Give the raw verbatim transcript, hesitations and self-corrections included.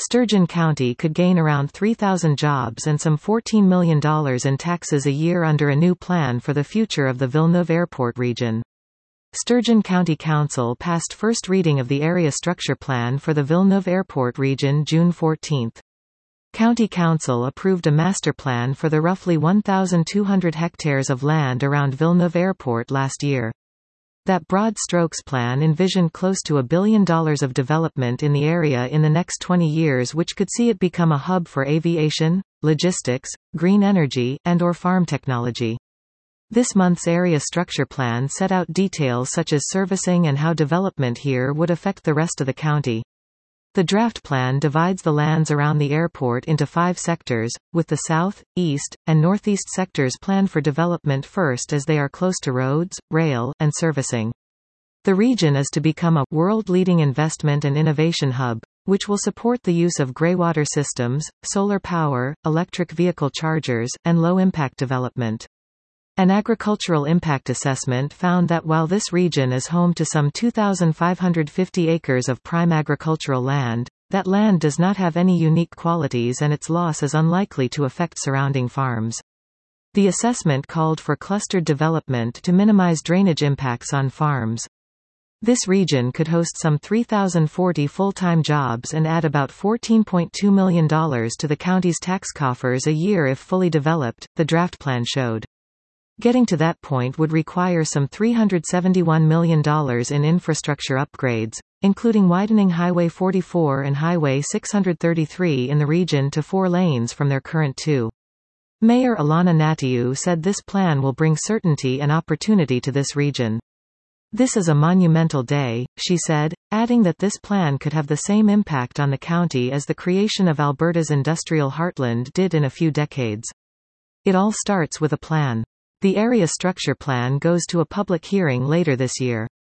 Sturgeon County could gain around three thousand jobs and some fourteen million dollars in taxes a year under a new plan for the future of the Villeneuve Airport region. Sturgeon County Council passed first reading of the Area Structure Plan for the Villeneuve Airport region June fourteenth. County Council approved a master plan for the roughly one thousand two hundred hectares of land around Villeneuve Airport last year. That broad strokes plan envisioned close to a billion dollars of development in the area in the next twenty years, which could see it become a hub for aviation, logistics, green energy, and or farm technology. This month's area structure plan set out details such as servicing and how development here would affect the rest of the county. The draft plan divides the lands around the airport into five sectors, with the south, east, and northeast sectors planned for development first as they are close to roads, rail, and servicing. The region is to become a world-leading investment and innovation hub, which will support the use of greywater systems, solar power, electric vehicle chargers, and low-impact development. An agricultural impact assessment found that while this region is home to some two thousand five hundred fifty acres of prime agricultural land, that land does not have any unique qualities and its loss is unlikely to affect surrounding farms. The assessment called for clustered development to minimize drainage impacts on farms. This region could host some three thousand forty full-time jobs and add about fourteen point two million dollars to the county's tax coffers a year if fully developed, the draft plan showed. Getting to that point would require some three hundred seventy-one million dollars in infrastructure upgrades, including widening Highway forty-four and Highway six hundred thirty-three in the region to four lanes from their current two. Mayor Alana Natiu said this plan will bring certainty and opportunity to this region. This is a monumental day, she said, adding that this plan could have the same impact on the county as the creation of Alberta's industrial heartland did in a few decades. It all starts with a plan. The area structure plan goes to a public hearing later this year.